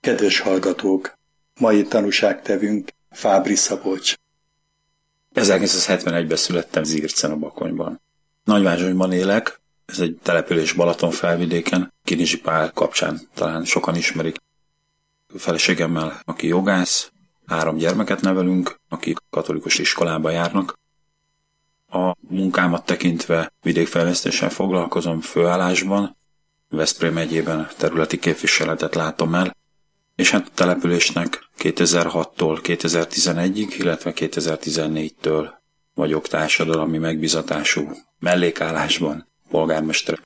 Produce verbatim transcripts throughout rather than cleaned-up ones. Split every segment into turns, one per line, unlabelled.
Kedves hallgatók! Mai tanúságtevünk Fábri Szabolcs.
ezerkilencszázhetvenegyben születtem Zircen a Bakonyban. Nagyvázsonyban élek, ez egy település Balatonfelvidéken, Kinizsi Pál kapcsán talán sokan ismerik. A feleségemmel, aki jogász, három gyermeket nevelünk, akik katolikus iskolába járnak. A munkámat tekintve vidékfejlesztéssel foglalkozom főállásban, Veszprém megyében területi képviseletet látom el, és hát a településnek kétezer-hattól kétezer-tizenegyig, illetve kétezer-tizennégytől vagyok társadalmi megbízatású mellékállásban polgármester.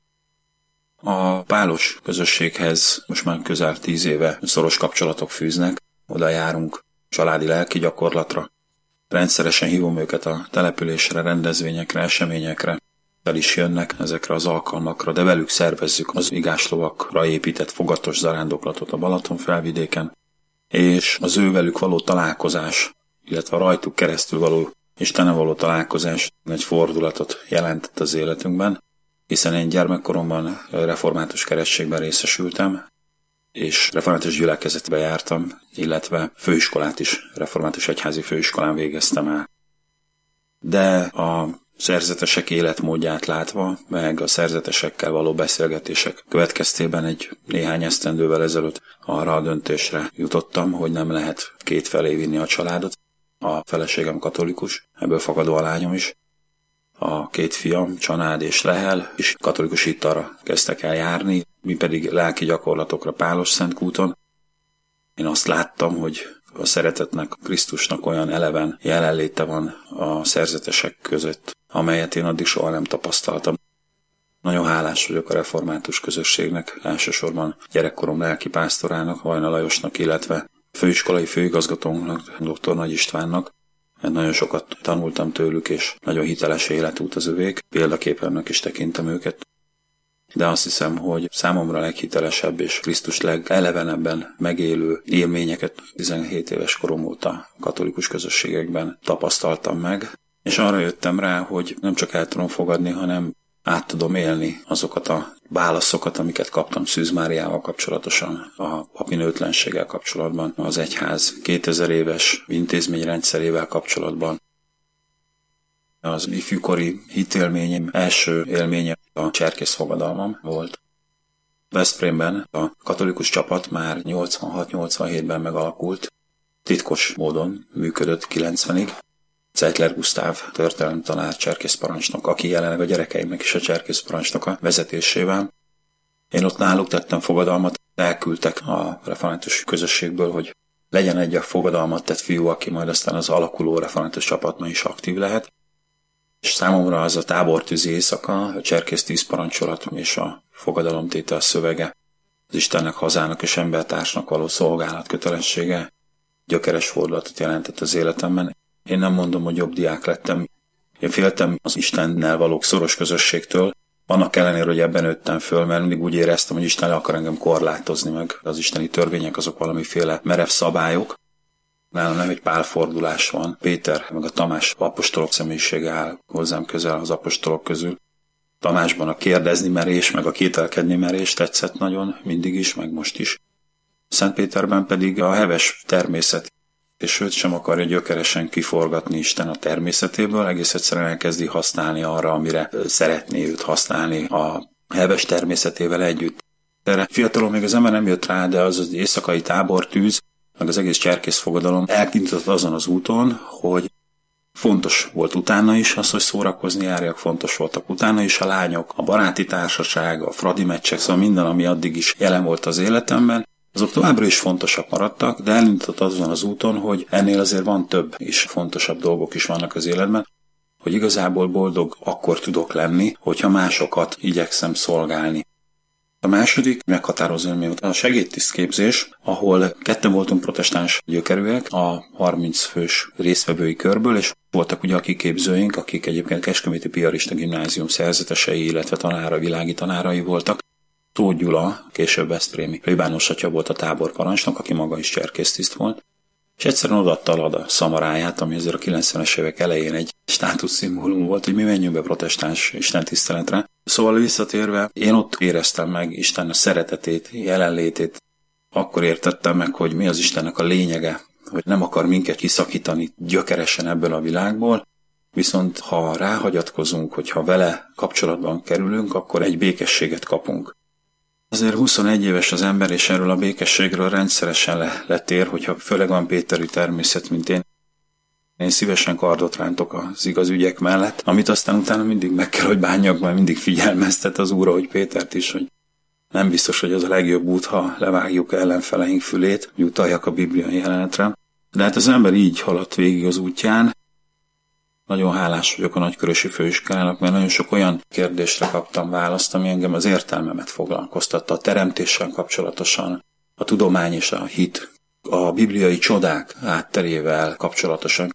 A pálos közösséghez most már közel tíz éve szoros kapcsolatok fűznek, oda járunk családi lelki gyakorlatra. Rendszeresen hívom őket a településre, rendezvényekre, eseményekre, el is jönnek ezekre az alkalmakra, de velük szervezzük az igáslovakra épített fogatos zarándoklatot a Balatonfelvidéken, és az ő velük való találkozás, illetve a rajtuk keresztül való Istennel való találkozás egy fordulatot jelentett az életünkben, hiszen én gyermekkoromban református keresztségben részesültem, és református gyülekezetbe jártam, illetve főiskolát is, református egyházi főiskolán végeztem el. De a szerzetesek életmódját látva, meg a szerzetesekkel való beszélgetések következtében egy néhány esztendővel ezelőtt arra a döntésre jutottam, hogy nem lehet kétfelé vinni a családot. A feleségem katolikus, ebből fakadó a lányom is. A két fiam, Csanád és Lehel is katolikus hittalra kezdtek el járni, mi pedig lelki gyakorlatokra Pálos-Szentkúton. Én azt láttam, hogy a szeretetnek, a Krisztusnak olyan eleven jelenléte van a szerzetesek között, amelyet én addig soha nem tapasztaltam. Nagyon hálás vagyok a református közösségnek, elsősorban gyerekkorom lelki pásztorának, Vajna Lajosnak, illetve főiskolai főigazgatónknak, dr. Nagy Istvánnak, mert nagyon sokat tanultam tőlük, és nagyon hiteles életút az övék, példaképemnek is tekintem őket. De azt hiszem, hogy számomra leghitelesebb és Krisztus legelevenebben megélő élményeket tizenhét éves korom óta katolikus közösségekben tapasztaltam meg, és arra jöttem rá, hogy nem csak el tudom fogadni, hanem át tudom élni azokat a válaszokat, amiket kaptam Szűz Máriával kapcsolatosan, a papinőtlenséggel kapcsolatban, az egyház kétezer éves intézményrendszerével kapcsolatban. Az ifjúkori hitélményem első élménye a cserkész fogadalmam volt. Veszprémben a katolikus csapat már nyolcvanhat-nyolcvanhétben megalakult, titkos módon működött kilencvenig. Zeitler Gusztáv történelemtanár cserkészparancsnok, aki jelenleg a gyerekeimnek is a cserkészparancsnoka vezetésével. Én ott náluk tettem fogadalmat, elküldtek a református közösségből, hogy legyen egy a fogadalmat tett fiú, aki majd aztán az alakuló református csapatban is aktív lehet. És számomra az a tábortűzi éjszaka, a cserkész tíz parancsolat és a fogadalomtétel szövege, az Istennek, hazának és embertársnak való szolgálat kötelessége gyökeres fordulatot jelentett az életemben. Én nem mondom, hogy jobb diák lettem. Én féltem az Istennel való szoros közösségtől, annak ellenére, hogy ebben nőttem föl, mert mindig úgy éreztem, hogy Isten le akar engem korlátozni, meg az isteni törvények azok valamiféle merev szabályok. Nálam nem egy pálfordulás van. Péter, meg a Tamás apostolok személyisége áll hozzám közel az apostolok közül. Tamásban a kérdezni merés, meg a kételkedni merés tetszett nagyon, mindig is, meg most is. Szent Péterben pedig a heves természet, és őt sem akarja gyökeresen kiforgatni Isten a természetéből, egész egyszerűen elkezdi használni arra, amire szeretné őt használni a heves természetével együtt. Erre fiatalon még az ember nem jött rá, de az az éjszakai tábortűz, meg az egész cserkész fogadalom elkintott azon az úton, hogy fontos volt utána is az, hogy szórakozni járjak, fontos voltak utána is a lányok, a baráti társaság, a fradi meccsek, szóval minden, ami addig is jelen volt az életemben, azok továbbra is fontosak maradtak, de elindított azon az úton, hogy ennél azért van több és fontosabb dolgok is vannak az életben, hogy igazából boldog akkor tudok lenni, hogyha másokat igyekszem szolgálni. A második meghatározó élmény a segédtisztképzés, ahol ketten voltunk protestáns gyökerűek a harminc fős résztvevői körből, és voltak ugye a kiképzőink, akik egyébként Kecskeméti Piarista Gimnázium szerzetesei, illetve tanára, világi tanárai voltak. Tóth Gyula, később veszprémi plébános atya volt a táborparancsnok, aki maga is cserkésztiszt volt, és egyszerűen odaadta a szamaráját, ami azért a kilencvenes évek elején egy státuszszimbólum volt, hogy mi menjünk be protestáns istentiszteletre. Szóval visszatérve, én ott éreztem meg Isten szeretetét, jelenlétét, akkor értettem meg, hogy mi az Istennek a lényege, hogy nem akar minket kiszakítani gyökeresen ebből a világból, viszont ha ráhagyatkozunk, hogyha vele kapcsolatban kerülünk, akkor egy békességet kapunk. Azért huszonegy éves az ember, és erről a békességről rendszeresen le, letér, hogyha főleg van péteri természet, mint én. Én szívesen kardot rántok az igaz ügyek mellett, amit aztán utána mindig meg kell, hogy bánjak, mert mindig figyelmeztet az Úr, hogy Pétert is, hogy nem biztos, hogy az a legjobb út, ha levágjuk ellenfeleink fülét, hogy utaljak a bibliai jelenetre. De hát az ember így haladt végig az útján. Nagyon hálás vagyok a nagykörösi főiskolának, mert nagyon sok olyan kérdésre kaptam választ, ami engem az értelmemet foglalkoztatta, a teremtéssel kapcsolatosan, a tudomány és a hit, a bibliai csodák átterével kapcsolatosan.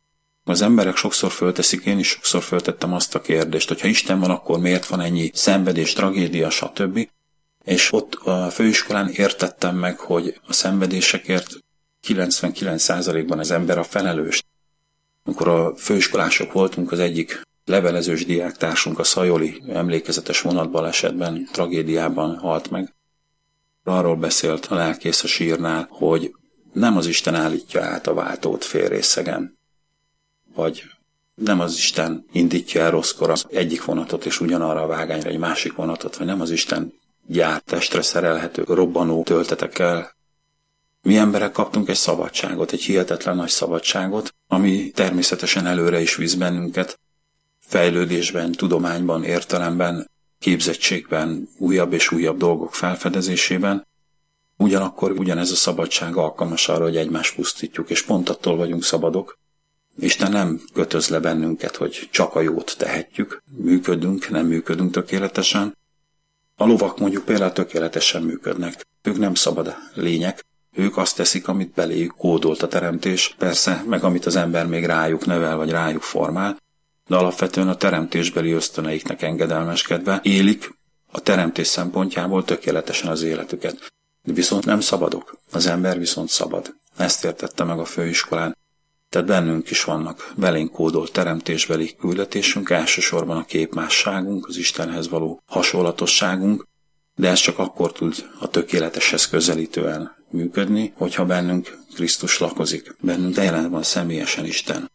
Az emberek sokszor fölteszik, én is sokszor föltettem azt a kérdést, hogy ha Isten van, akkor miért van ennyi szenvedés, tragédia, stb. És ott a főiskolán értettem meg, hogy a szenvedésekért kilencvenkilenc százalékban az ember a felelős. Amikor a főiskolások voltunk, az egyik levelezős diáktársunk, a Szajoli emlékezetes vonatbalesetben, tragédiában halt meg. Arról beszélt a lelkész a sírnál, hogy nem az Isten állítja át a váltót félrészegen, vagy nem az Isten indítja el rosszkor az egyik vonatot, és ugyanarra a vágányra egy másik vonatot, vagy nem az Isten gyárt testre szerelhető robbanó töltetekkel. Mi emberek kaptunk egy szabadságot, egy hihetetlen nagy szabadságot, ami természetesen előre is visz bennünket, fejlődésben, tudományban, értelemben, képzettségben, újabb és újabb dolgok felfedezésében. Ugyanakkor ugyanez a szabadság alkalmas arra, hogy egymást pusztítjuk, és pont attól vagyunk szabadok. Isten nem kötöz le bennünket, hogy csak a jót tehetjük, működünk, nem működünk tökéletesen. A lovak mondjuk például tökéletesen működnek. Ők nem szabad lények, ők azt teszik, amit beléjük kódolt a teremtés, persze, meg amit az ember még rájuk nevel, vagy rájuk formál, de alapvetően a teremtésbeli ösztöneiknek engedelmeskedve élik a teremtés szempontjából tökéletesen az életüket. De viszont nem szabadok, az ember viszont szabad. Ezt értette meg a főiskolán. Tehát bennünk is vannak belénk kódolt teremtésbeli küldetésünk, elsősorban a képmásságunk, az Istenhez való hasonlatosságunk, de ez csak akkor tud a tökéleteshez közelítően működni, hogyha bennünk Krisztus lakozik, bennünk jelen van személyesen Isten.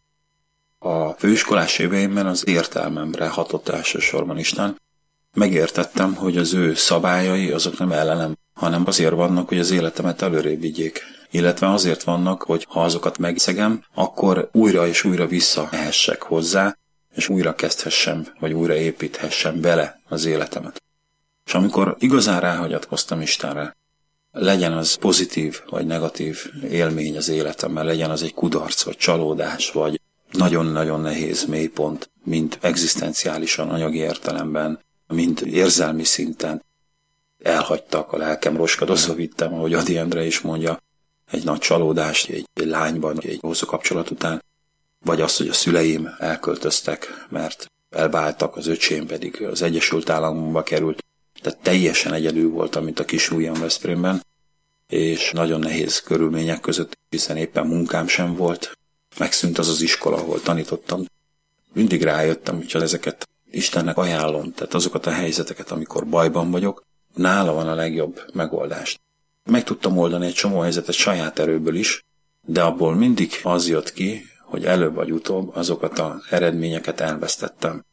A főiskolás éveimben az értelmemre hatott elsősorban Isten. Megértettem, hogy az ő szabályai azok nem ellenem, hanem azért vannak, hogy az életemet előrébb vigyék. Illetve azért vannak, hogy ha azokat megszegem, akkor újra és újra visszamehessek hozzá, és újra kezdhessem, vagy újra építhessem bele az életemet. És amikor igazán ráhagyatkoztam Istenre, legyen az pozitív vagy negatív élmény az életemben, legyen az egy kudarc, vagy csalódás, vagy nagyon-nagyon nehéz mélypont, mint egzisztenciálisan, anyagi értelemben, mint érzelmi szinten. Elhagytak, a lelkem roskadozva vittem, ahogy Ady Endre is mondja, egy nagy csalódást egy, egy lányban, egy hosszú kapcsolat után, vagy az, hogy a szüleim elköltöztek, mert elváltak, az öcsém pedig az Egyesült Államokba került, tehát teljesen egyedül voltam, mint a kis ujjam Veszprémben, és nagyon nehéz körülmények között, hiszen éppen munkám sem volt, megszűnt az az iskola, ahol tanítottam. Mindig rájöttem, hogy ezeket Istennek ajánlom, tehát azokat a helyzeteket, amikor bajban vagyok, nála van a legjobb megoldást. Meg tudtam oldani egy csomó helyzetet saját erőből is, de abból mindig az jött ki, hogy előbb vagy utóbb azokat az eredményeket elvesztettem.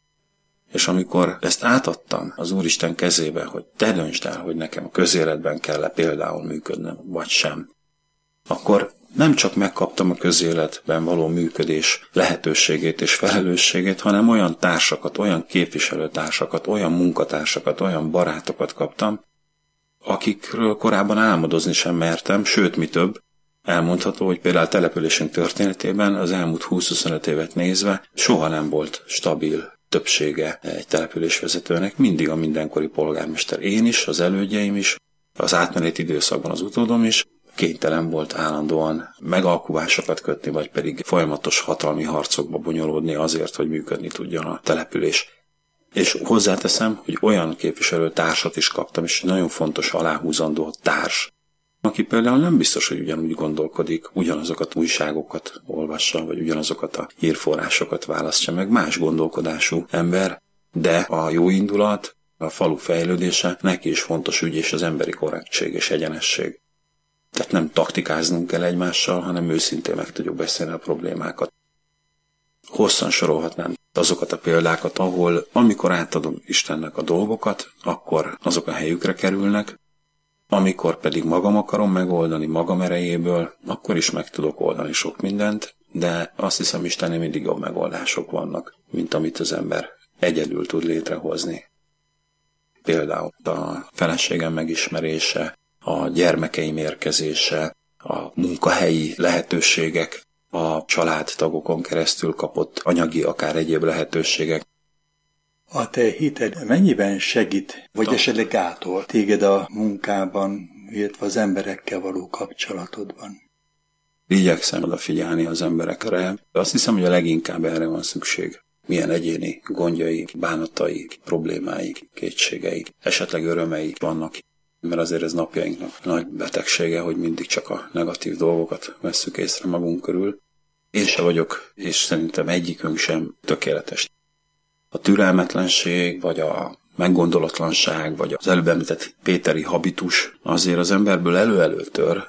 És amikor ezt átadtam az Úristen kezébe, hogy te döntsd el, hogy nekem a közéletben kell-e például működnöm, vagy sem, akkor nem csak megkaptam a közéletben való működés lehetőségét és felelősségét, hanem olyan társakat, olyan képviselőtársakat, olyan munkatársakat, olyan barátokat kaptam, akikről korábban álmodozni sem mertem, sőt, mi több, elmondható, hogy például a településünk történetében az elmúlt húsz-huszonöt évet nézve soha nem volt stabil többsége egy településvezetőnek, mindig a mindenkori polgármester, én is, az elődjeim is, az átmeneti időszakban az utódom is, kénytelen volt állandóan megalkuvásokat kötni, vagy pedig folyamatos hatalmi harcokba bonyolódni azért, hogy működni tudjon a település. És hozzáteszem, hogy olyan képviselő társat is kaptam, és nagyon fontos aláhúzandó társ, aki például nem biztos, hogy ugyanúgy gondolkodik, ugyanazokat újságokat olvassa, vagy ugyanazokat a hírforrásokat választja meg, más gondolkodású ember, de a jó indulat, a falu fejlődése neki is fontos ügy, és az emberi korrektség és egyenesség. Tehát nem taktikáznunk kell egymással, hanem őszintén meg tudjuk beszélni a problémákat. Hosszan sorolhatnám azokat a példákat, ahol amikor átadom Istennek a dolgokat, akkor azok a helyükre kerülnek, amikor pedig magam akarom megoldani magam erejéből, akkor is meg tudok oldani sok mindent, de azt hiszem, Istennél mindig jobb megoldások vannak, mint amit az ember egyedül tud létrehozni. Például a feleségem megismerése, a gyermekeim érkezése, a munkahelyi lehetőségek, a családtagokon keresztül kapott anyagi, akár egyéb lehetőségek.
A te hited mennyiben segít, vagy esetleg gátol téged a munkában, illetve az emberekkel való kapcsolatodban?
Igyekszem odafigyelni az emberekre. Azt hiszem, hogy a leginkább erre van szükség. Milyen egyéni gondjaik, bánatai, problémáik, kétségeik, esetleg örömeik vannak. Mert azért ez napjainknak nagy betegsége, hogy mindig csak a negatív dolgokat vesszük észre magunk körül. Én se vagyok, és szerintem egyikünk sem tökéletes. A türelmetlenség, vagy a meggondolatlanság, vagy az előbb említett péteri habitus azért az emberből elő-elő tör.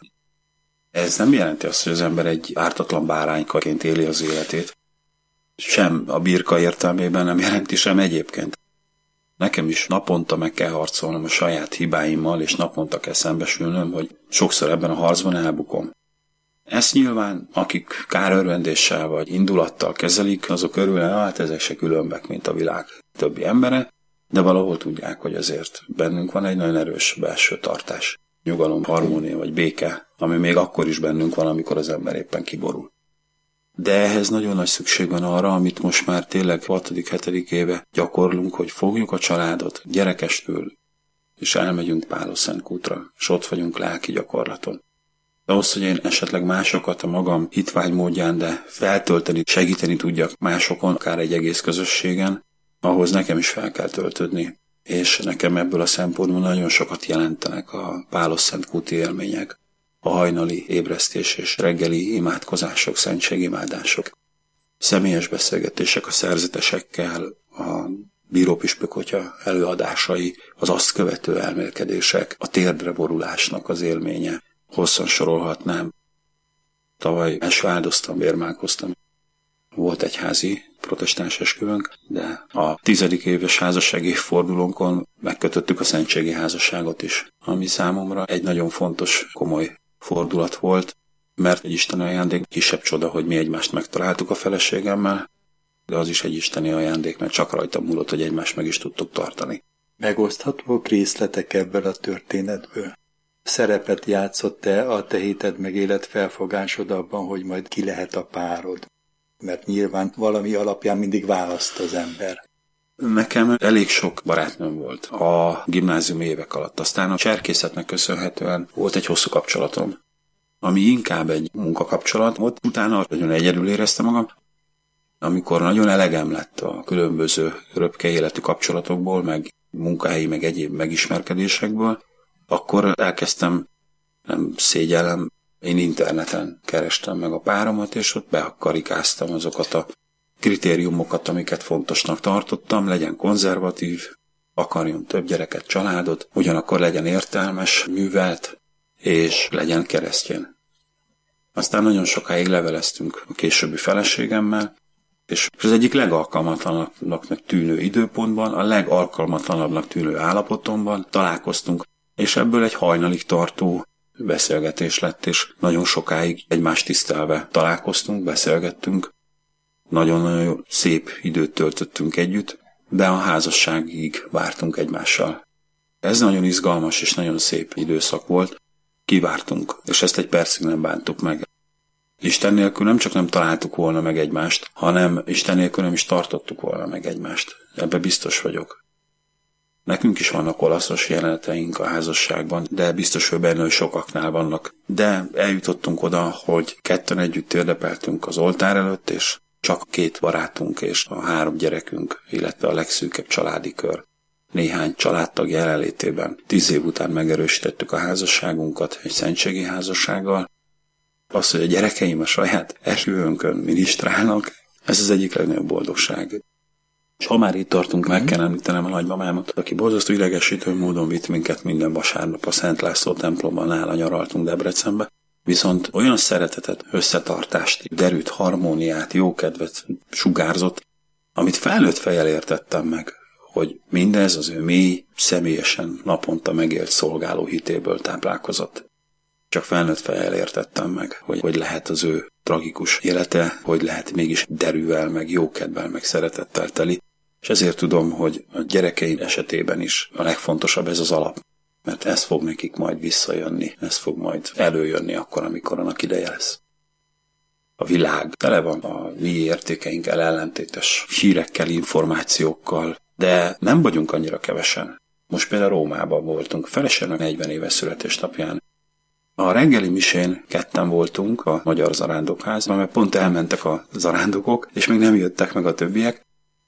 Ez nem jelenti azt, hogy az ember egy ártatlan báránykaként éli az életét. Sem a birka értelmében nem jelenti, sem egyébként. Nekem is naponta meg kell harcolnom a saját hibáimmal, és naponta kell szembesülnöm, hogy sokszor ebben a harcban elbukom. Ezt nyilván, akik kárörvendéssel vagy indulattal kezelik, azok örülnek, hát ezek se különbek, mint a világ többi embere, de valahol tudják, hogy azért bennünk van egy nagyon erős belső tartás, nyugalom, harmónia vagy béke, ami még akkor is bennünk van, amikor az ember éppen kiborul. De ehhez nagyon nagy szükség van arra, amit most már tényleg hatodik-hetedik éve gyakorlunk, hogy fogjuk a családot gyerekestől, és elmegyünk Pálos-Szentkútra, és ott vagyunk lelki gyakorlaton. De ahhoz, hogy én esetleg másokat a magam hitványmódján, de feltölteni, segíteni tudjak másokon, akár egy egész közösségen, ahhoz nekem is fel kell töltődni. És nekem ebből a szempontból nagyon sokat jelentenek a Pálos-Szentkúti élmények, a hajnali ébresztés és reggeli imádkozások, szentségimádások, személyes beszélgetések a szerzetesekkel, a bírópüspökotya előadásai, az azt követő elmélkedések, a térdre borulásnak az élménye. Hosszan sorolhatnám. Tavaly első áldoztam, bérmálkoztam. Volt egy házi protestáns esküvőnk, de a tizedik éves házassági fordulónkon megkötöttük a szentségi házasságot is, ami számomra egy nagyon fontos, komoly fordulat volt, mert egy isteni ajándék, kisebb csoda, hogy mi egymást megtaláltuk a feleségemmel, de az is egy isteni ajándék, mert csak rajta múlott, hogy egymást meg is tudtuk tartani.
Megoszthatók részletek ebből a történetből? Szerepet játszott-e a te hited meg életfelfogásod abban, hogy majd ki lehet a párod? Mert nyilván valami alapján mindig választ az ember.
Nekem elég sok barátnőm volt a gimnáziumi évek alatt. Aztán a cserkészetnek köszönhetően volt egy hosszú kapcsolatom, ami inkább egy munkakapcsolat volt. Utána nagyon egyedül éreztem magam. Amikor nagyon elegem lett a különböző röpke életű kapcsolatokból, meg munkahelyi, meg egyéb megismerkedésekből, akkor elkezdtem, nem szégyellem, én interneten kerestem meg a páromat, és ott bekarikáztam azokat a kritériumokat, amiket fontosnak tartottam, legyen konzervatív, akarjon több gyereket, családot, ugyanakkor legyen értelmes, művelt, és legyen keresztjén. Aztán nagyon sokáig leveleztünk a későbbi feleségemmel, és az egyik legalkalmatlanabbnak tűnő időpontban, a legalkalmatlanabbnak tűnő állapotomban találkoztunk, és ebből egy hajnalig tartó beszélgetés lett, és nagyon sokáig egymást tisztelve találkoztunk, beszélgettünk, nagyon-nagyon szép időt töltöttünk együtt, de a házasságig vártunk egymással. Ez nagyon izgalmas és nagyon szép időszak volt, kivártunk, és ezt egy percig nem bántuk meg. Isten nélkül nem csak nem találtuk volna meg egymást, hanem Isten nélkül nem is tartottuk volna meg egymást. Ebbe biztos vagyok. Nekünk is vannak olaszos jeleneteink a házasságban, de biztos, hogy benne sokaknál vannak. De eljutottunk oda, hogy ketten együtt térdepeltünk az oltár előtt, és csak két barátunk és a három gyerekünk, illetve a legszűkebb családi kör. Néhány családtag jelenlétében tíz év után megerősítettük a házasságunkat egy szentségi házassággal. Az, hogy a gyerekeim a saját esküvőnkön minisztrálnak, ez az egyik legnagyobb boldogság. És ha már itt tartunk, meg kell említenem a nagymamámat, aki borzasztó idegesítő módon vitt minket minden vasárnap a Szent László templomban, nála nyaraltunk Debrecenbe, viszont olyan szeretetet, összetartást, derűt, harmóniát, jókedvet sugárzott, amit felnőtt fejjel értettem meg, hogy mindez az ő mély, személyesen naponta megélt szolgáló hitéből táplálkozott. Csak felnőtt fejjel értettem meg, hogy hogy lehet az ő tragikus élete, hogy lehet mégis derűvel, meg jókedvel, meg szeretettel teli, és ezért tudom, hogy a gyerekeim esetében is a legfontosabb ez az alap, mert ez fog nekik majd visszajönni, ez fog majd előjönni akkor, amikor annak ideje lesz. A világ tele van a mi értékeinkkel ellentétes hírekkel, információkkal, de nem vagyunk annyira kevesen. Most például Rómában voltunk, feleségem negyven éves születésnapján. A reggeli misén ketten voltunk a Magyar Zarándokházban, mert pont elmentek a zarándokok, és még nem jöttek meg a többiek.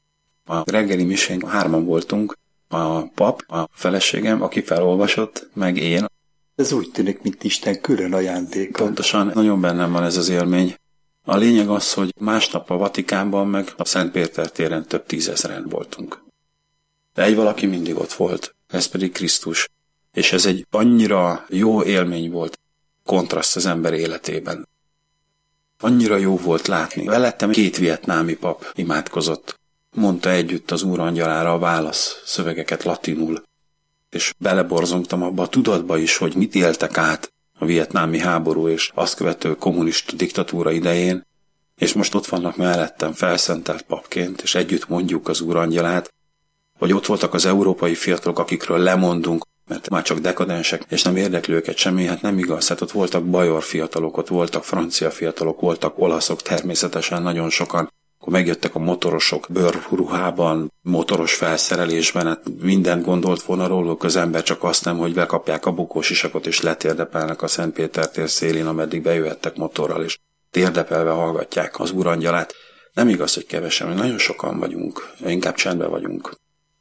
A reggeli misén hárman voltunk, a pap, a feleségem, aki felolvasott, meg én.
Ez úgy tűnik, mint Isten külön ajándéka.
Pontosan, nagyon bennem van ez az élmény. A lényeg az, hogy másnap a Vatikánban meg a Szent Péter téren több tízezren voltunk. De egy valaki mindig ott volt, ez pedig Krisztus. És ez egy annyira jó élmény volt, kontraszt az ember életében. Annyira jó volt látni. Velettem két vietnámi pap imádkozott. Mondta együtt az Úrangyalára a válasz szövegeket latinul. És beleborzongtam abba a tudatba is, hogy mit éltek át a vietnámi háború és azt követő kommunista diktatúra idején, és most ott vannak mellettem felszentelt papként, és együtt mondjuk az Úrangyalát, vagy ott voltak az európai fiatalok, akikről lemondunk, mert már csak dekadensek, és nem érdekli őket semmi, hát nem igaz. Hát ott voltak bajor fiatalok, ott voltak francia fiatalok, voltak olaszok természetesen nagyon sokan. Akkor megjöttek a motorosok bőrruhában, motoros felszerelésben, hát mindent gondolt volna róluk az ember, csak azt nem, hogy bekapják a bukósisakot és letérdepelnek a Szent Péter tér szélén, ameddig bejöhettek motorral, és térdepelve hallgatják az Úrangyalát. Nem igaz, hogy kevesen, nagyon sokan vagyunk, inkább csendben vagyunk.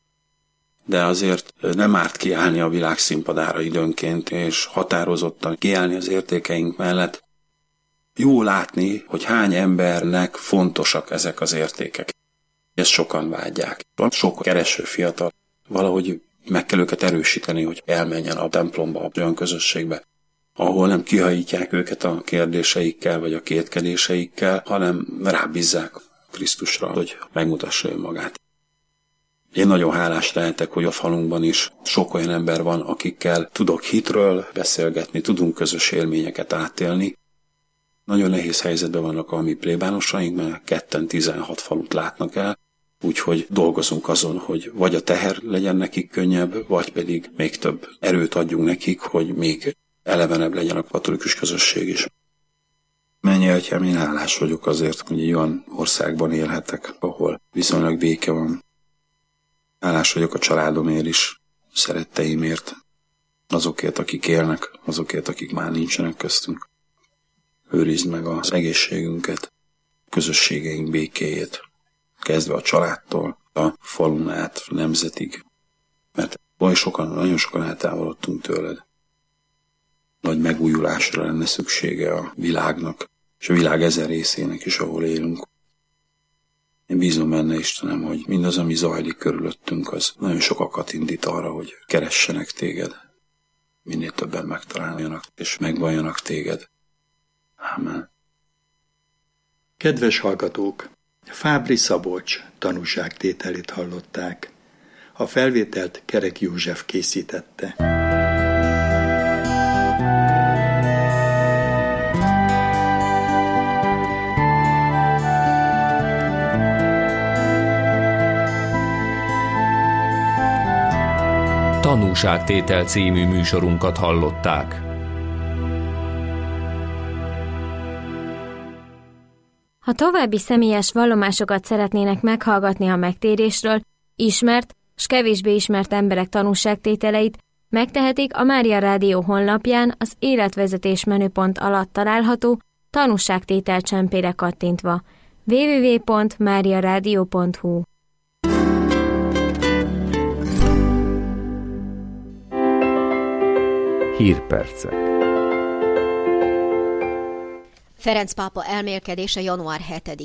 De azért nem árt kiállni a világ színpadára időnként, és határozottan kiállni az értékeink mellett. Jó látni, hogy hány embernek fontosak ezek az értékek. Ezt sokan vágyják. Van sok kereső fiatal, valahogy meg kell őket erősíteni, hogy elmenjen a templomba, olyan közösségbe, ahol nem kihajítják őket a kérdéseikkel, vagy a kétkedéseikkel, hanem rábízzák Krisztusra, hogy megmutassa önmagát. Én nagyon hálás lehetek, hogy a falunkban is sok olyan ember van, akikkel tudok hitről beszélgetni, tudunk közös élményeket átélni. Nagyon nehéz helyzetben vannak a mi plébánosaink, mert ketten tizenhat falut látnak el, úgyhogy dolgozunk azon, hogy vagy a teher legyen nekik könnyebb, vagy pedig még több erőt adjunk nekik, hogy még elevenebb legyen a katolikus közösség is. Mennyi atyám, én hálás vagyok azért, hogy egy olyan országban élhetek, ahol viszonylag béke van. Hálás vagyok a családomért is, szeretteimért, azokért, akik élnek, azokért, akik már nincsenek köztünk. Őrizd meg az egészségünket, közösségeink békéjét, kezdve a családtól, a falun át, a nemzetig, mert olyan sokan, nagyon sokan eltávolodtunk tőled. Nagy megújulásra lenne szüksége a világnak, és a világ ezer részének is, ahol élünk. Én bízom benne, Istenem, hogy mindaz, ami zajlik körülöttünk, az nagyon sokakat indít arra, hogy keressenek téged. Minél többen megtaláljanak, és megvalljanak téged. Ámen.
Kedves hallgatók! Fábry Szabolcs tanúságtételét hallották. A felvételt Kerek József készítette.
Tanúságtétel című műsorunkat hallották.
Ha további személyes vallomásokat szeretnének meghallgatni a megtérésről, ismert s kevésbé ismert emberek tanúságtételeit, megtehetik a Mária Rádió honlapján az életvezetés menüpont alatt található tanúságtétel csempére kattintva. double-u double-u double-u pont mária rádió pont hu
Hírpercek.
Ferenc pápa elmélkedése január hetedikén.